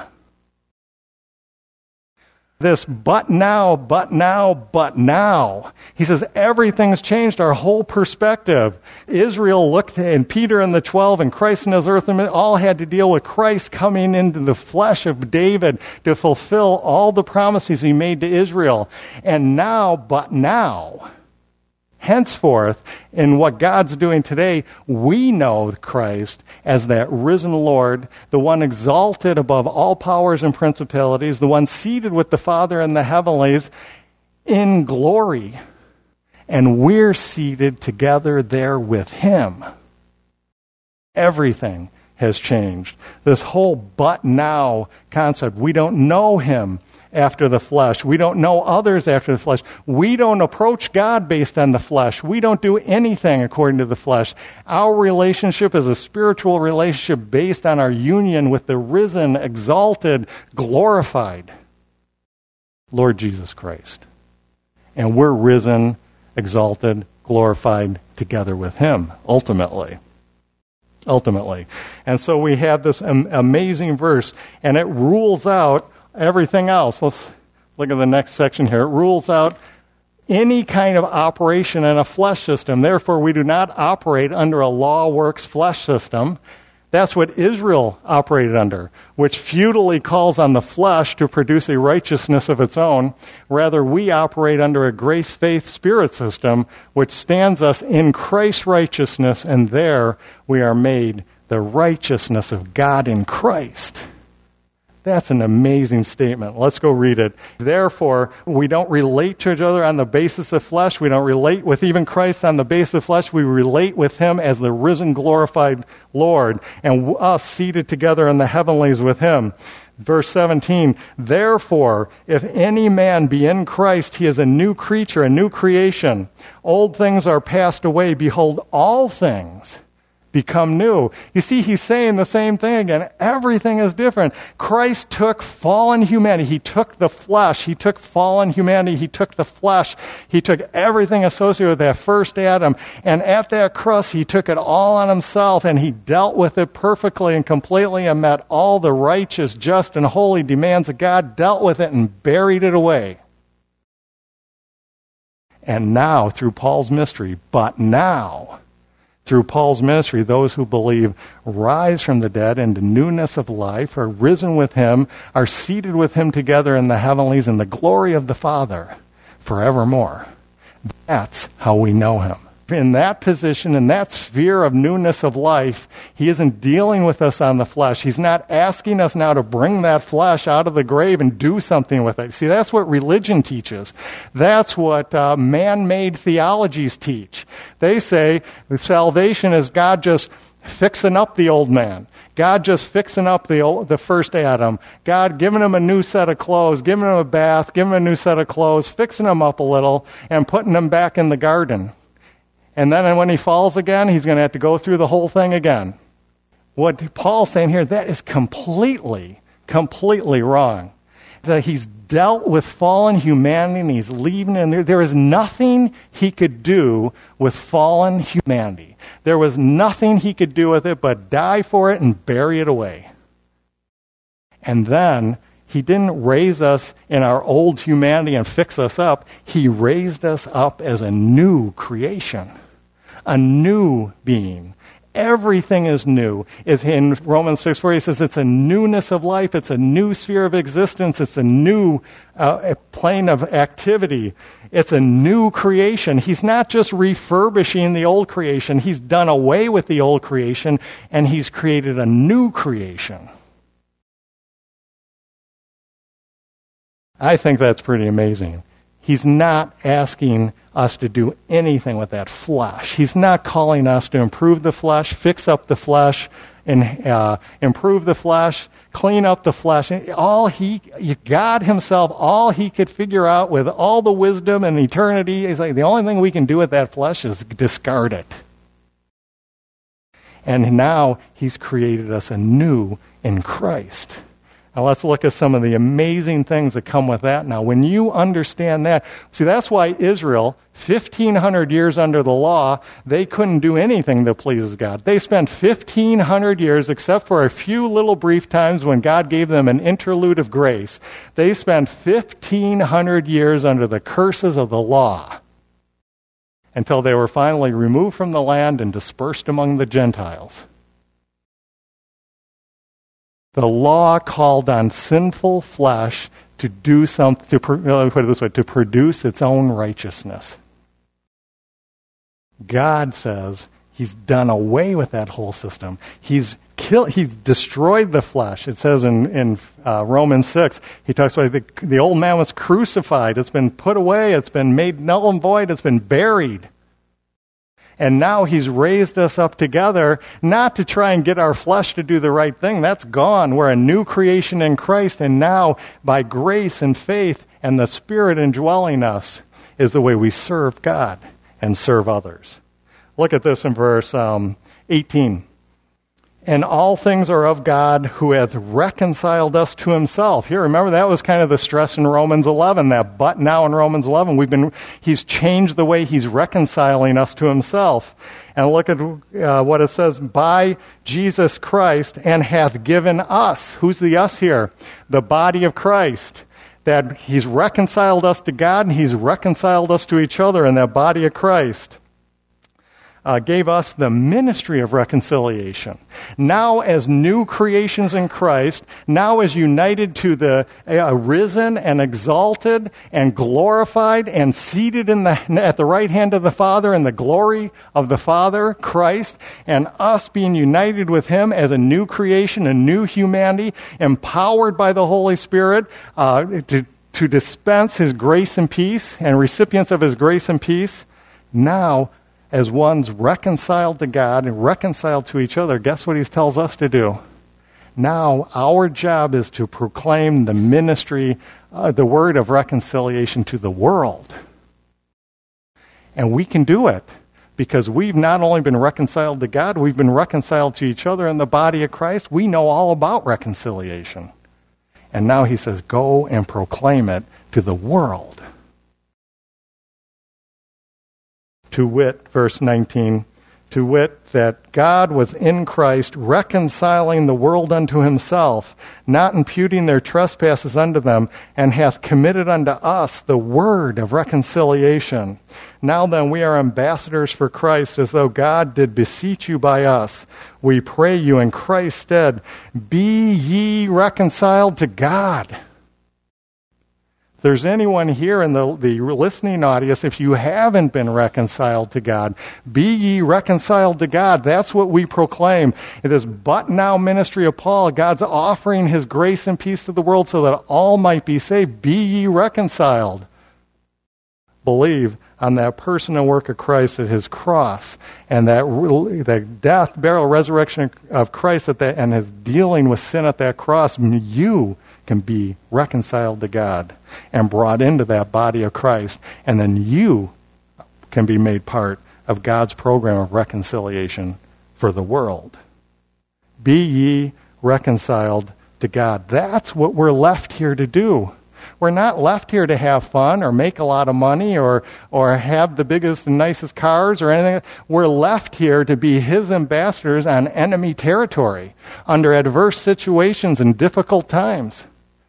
This but now, but now, but now. He says everything's changed, our whole perspective. Israel looked, and Peter and the twelve, and Christ and his earthly all had to deal with Christ coming into the flesh of David to fulfill all the promises he made to Israel. And now, but now, henceforth, in what God's doing today, we know Christ as that risen Lord, the one exalted above all powers and principalities, the one seated with the Father in the heavenlies in glory. And we're seated together there with him. Everything has changed. This whole but now concept, we don't know him after the flesh. We don't know others after the flesh. We don't approach God based on the flesh. We don't do anything according to the flesh. Our relationship is a spiritual relationship based on our union with the risen, exalted, glorified Lord Jesus Christ. And we're risen, exalted, glorified together with him, ultimately. Ultimately. And so we have this am- amazing verse, and it rules out everything else. Let's look at the next section here. It rules out any kind of operation in a flesh system. Therefore, we do not operate under a law works flesh system. That's what Israel operated under, which futilely calls on the flesh to produce a righteousness of its own. Rather, we operate under a grace-faith spirit system, which stands us in Christ's righteousness, and there we are made the righteousness of God in Christ. That's an amazing statement. Let's go read it. Therefore, we don't relate to each other on the basis of flesh. We don't relate with even Christ on the basis of flesh. We relate with him as the risen, glorified Lord, and us seated together in the heavenlies with him. Verse seventeen, therefore, if any man be in Christ, he is a new creature, a new creation. Old things are passed away. Behold, all things become new. You see, he's saying the same thing again. Everything is different. Christ took fallen humanity. He took the flesh. He took fallen humanity. He took the flesh. He took everything associated with that first Adam. And at that cross, he took it all on himself, and he dealt with it perfectly and completely and met all the righteous, just, and holy demands of God, dealt with it and buried it away. And now, through Paul's mystery, but now, through Paul's ministry, those who believe rise from the dead into newness of life, are risen with him, are seated with him together in the heavenlies in the glory of the Father forevermore. That's how we know him. In that position, in that sphere of newness of life, he isn't dealing with us on the flesh. He's not asking us now to bring that flesh out of the grave and do something with it. See, that's what religion teaches. That's what uh, man-made theologies teach. They say salvation is God just fixing up the old man. God just fixing up the old, the first Adam. God giving him a new set of clothes, giving him a bath, giving him a new set of clothes, fixing him up a little, and putting him back in the garden. And then when he falls again, he's going to have to go through the whole thing again. What Paul's saying here, that is completely, completely wrong. That he's dealt with fallen humanity and he's leaving it. And there, there is nothing he could do with fallen humanity. There was nothing he could do with it but die for it and bury it away. And then he didn't raise us in our old humanity and fix us up. He raised us up as a new creation, a new being. Everything is new. It's in Romans six four, he says it's a newness of life. It's a new sphere of existence. It's a new uh, plane of activity. It's a new creation. He's not just refurbishing the old creation. He's done away with the old creation, and he's created a new creation. I think that's pretty amazing. He's not asking us to do anything with that flesh. He's not calling us to improve the flesh, fix up the flesh, and uh, improve the flesh, clean up the flesh. All he, God himself, all he could figure out with all the wisdom and eternity is like the only thing we can do with that flesh is discard it. And now he's created us anew in Christ. Now let's look at some of the amazing things that come with that now. When you understand that, see, that's why Israel, fifteen hundred years under the law, they couldn't do anything that pleases God. They spent fifteen hundred years, except for a few little brief times when God gave them an interlude of grace, they spent fifteen hundred years under the curses of the law until they were finally removed from the land and dispersed among the Gentiles. The law called on sinful flesh to do something, to, let me put it this way, to produce its own righteousness. God says he's done away with that whole system. He's killed, he's destroyed the flesh. It says in, in uh, Romans six, he talks about the, the old man was crucified. It's been put away. It's been made null and void. It's been buried. And now he's raised us up together, not to try and get our flesh to do the right thing. That's gone. We're a new creation in Christ, and now by grace and faith and the Spirit indwelling us is the way we serve God and serve others. Look at this in verse um, eighteen. And all things are of God, who hath reconciled us to himself. Here, remember, that was kind of the stress in Romans eleven, that but now in Romans eleven. We've been, he's changed the way he's reconciling us to himself. And look at uh, what it says, by Jesus Christ, and hath given us. Who's the us here? The body of Christ. That he's reconciled us to God, and he's reconciled us to each other in that body of Christ. uh, gave us the ministry of reconciliation. Now as new creations in Christ, now as united to the uh, risen and exalted and glorified and seated in the, at the right hand of the Father in the glory of the Father, Christ, and us being united with Him as a new creation, a new humanity, empowered by the Holy Spirit uh, to, to dispense His grace and peace and recipients of His grace and peace. Now, as one's reconciled to God and reconciled to each other, guess what He tells us to do? Now, our job is to proclaim the ministry, uh, the word of reconciliation to the world. And we can do it because we've not only been reconciled to God, we've been reconciled to each other in the body of Christ. We know all about reconciliation. And now He says, go and proclaim it to the world. To wit, verse nineteen, to wit, that God was in Christ reconciling the world unto Himself, not imputing their trespasses unto them, and hath committed unto us the word of reconciliation. Now then, we are ambassadors for Christ, as though God did beseech you by us. We pray you in Christ's stead, be ye reconciled to God. If there's anyone here in the, the listening audience, if you haven't been reconciled to God, be ye reconciled to God. That's what we proclaim. In this but now ministry of Paul, God's offering His grace and peace to the world so that all might be saved. Be ye reconciled. Believe on that person and work of Christ at His cross and that the death, burial, resurrection of Christ at that, and His dealing with sin at that cross. You can be reconciled to God and brought into that body of Christ, and then you can be made part of God's program of reconciliation for the world. Be ye reconciled to God. That's what we're left here to do. We're not left here to have fun or make a lot of money or or have the biggest and nicest cars or anything. We're left here to be His ambassadors on enemy territory under adverse situations and difficult times.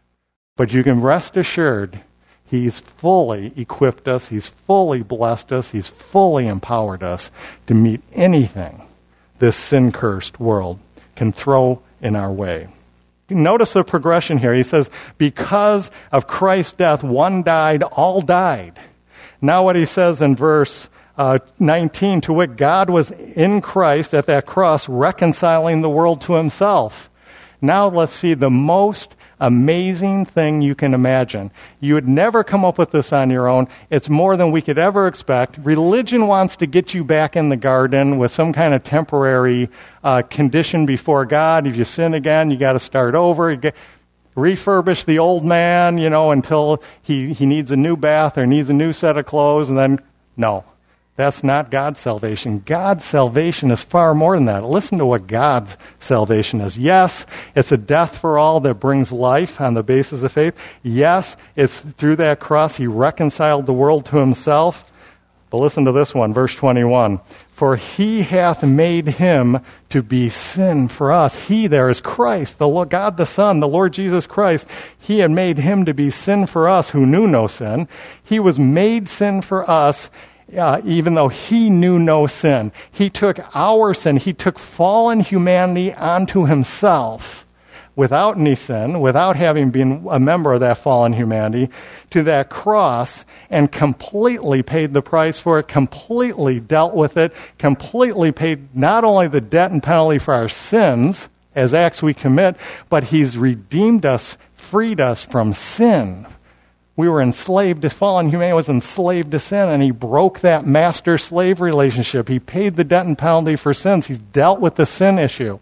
But you can rest assured He's fully equipped us, He's fully blessed us, He's fully empowered us to meet anything this sin-cursed world can throw in our way. Notice the progression here. He says, because of Christ's death, one died, all died. Now what he says in verse uh, nineteen, to wit, God was in Christ at that cross reconciling the world to Himself. Now let's see the most amazing thing you can imagine. You would never come up with this on your own. It's more than we could ever expect. Religion wants to get you back in the garden with some kind of temporary uh, condition before God. If you sin again, you got to start over. You get, refurbish the old man, you know, until he, he needs a new bath or needs a new set of clothes, and then, no. That's not God's salvation. God's salvation is far more than that. Listen to what God's salvation is. Yes, it's a death for all that brings life on the basis of faith. Yes, it's through that cross He reconciled the world to Himself. But listen to this one, verse twenty-one. For He hath made Him to be sin for us. He there is Christ, the Lord, God the Son, the Lord Jesus Christ. He had made Him to be sin for us who knew no sin. He was made sin for us, Uh, even though He knew no sin. He took our sin. He took fallen humanity onto Himself without any sin, without having been a member of that fallen humanity, to that cross and completely paid the price for it, completely dealt with it, completely paid not only the debt and penalty for our sins as acts we commit, but He's redeemed us, freed us from sin. We were enslaved to fallen humanity, was enslaved to sin, and He broke that master-slave relationship. He paid the debt and penalty for sins. He's dealt with the sin issue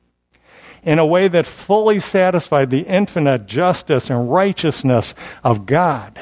in a way that fully satisfied the infinite justice and righteousness of God.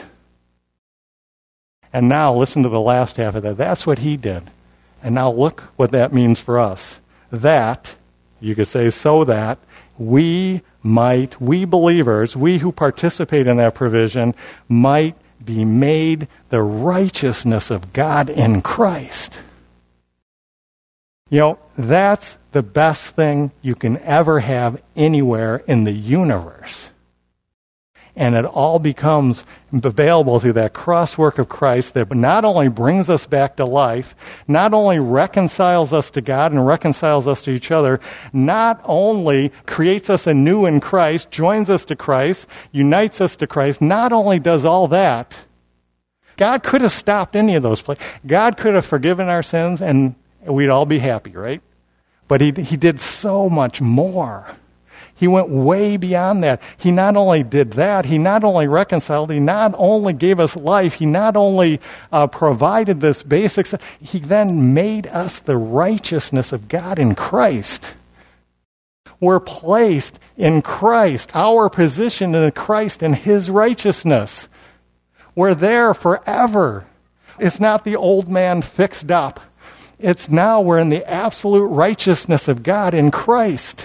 And now, listen to the last half of that. That's what He did. And now look what that means for us. That, you could say, so that we might, we believers, we who participate in that provision, might be made the righteousness of God in Christ. You know, that's the best thing you can ever have anywhere in the universe. And it all becomes available through that cross work of Christ that not only brings us back to life, not only reconciles us to God and reconciles us to each other, not only creates us anew in Christ, joins us to Christ, unites us to Christ, not only does all that, God could have stopped any of those places. God could have forgiven our sins and we'd all be happy, right? But he, he did so much more. He went way beyond that. He not only did that, he not only reconciled, he not only gave us life, he not only uh, provided this basic stuff, he then made us the righteousness of God in Christ. We're placed in Christ, our position in Christ and his righteousness. We're there forever. It's not the old man fixed up. It's now we're in the absolute righteousness of God in Christ.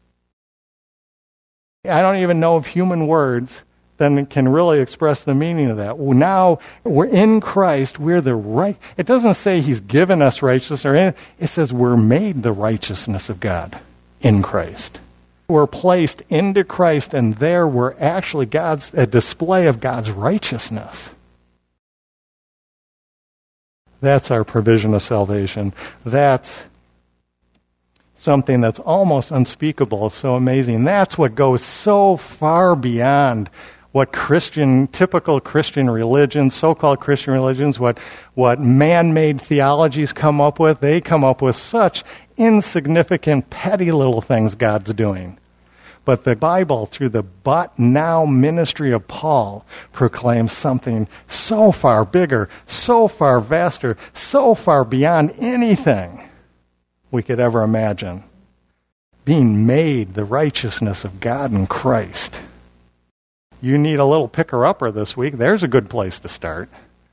I don't even know if human words then can really express the meaning of that. Now we're in Christ, we're the right. It doesn't say he's given us righteousness or anything. It says we're made the righteousness of God in Christ. We're placed into Christ, and there we're actually God's a display of God's righteousness. That's our provision of salvation. That's something that's almost unspeakable. It's so amazing. That's what goes so far beyond what Christian, typical Christian religions, so-called Christian religions, what, what man-made theologies come up with. They come up with such insignificant, petty little things God's doing. But the Bible, through the but now ministry of Paul, proclaims something so far bigger, so far vaster, so far beyond anything we could ever imagine. Being made the righteousness of God in Christ. You need a little picker-upper this week. There's a good place to start.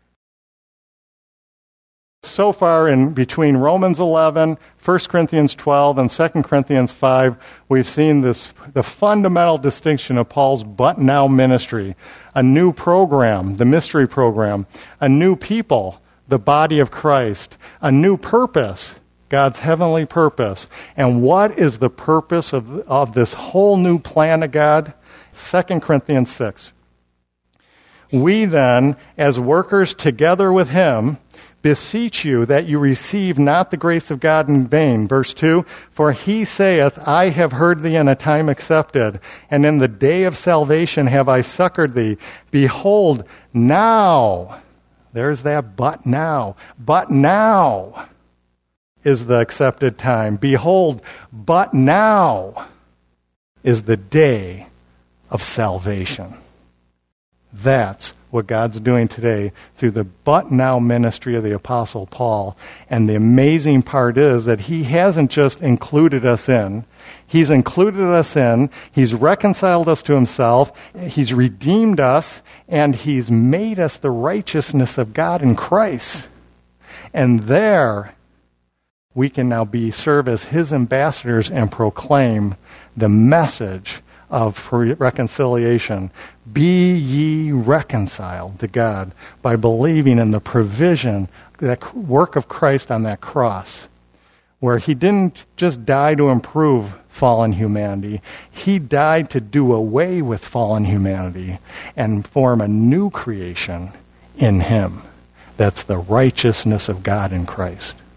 So far in between Romans eleven, First Corinthians twelve, and Second Corinthians five, we've seen this the fundamental distinction of Paul's but now ministry. A new program, the mystery program. A new people, the body of Christ. A new purpose, God's heavenly purpose. And what is the purpose of, of this whole new plan of God? Second Corinthians six. We then, as workers together with him, beseech you that you receive not the grace of God in vain. Verse two, for he saith, I have heard thee in a time accepted, and in the day of salvation have I succored thee. Behold, now, there's that but now, but now is the accepted time. Behold, but now is the day of salvation. That's what God's doing today through the but now ministry of the Apostle Paul. And the amazing part is that he hasn't just included us in. He's included us in. He's reconciled us to himself. He's redeemed us. And he's made us the righteousness of God in Christ. And there we can now be serve as his ambassadors and proclaim the message of reconciliation. Be ye reconciled to God by believing in the provision, that work of Christ on that cross, where he didn't just die to improve fallen humanity. He died to do away with fallen humanity and form a new creation in him. That's the righteousness of God in Christ.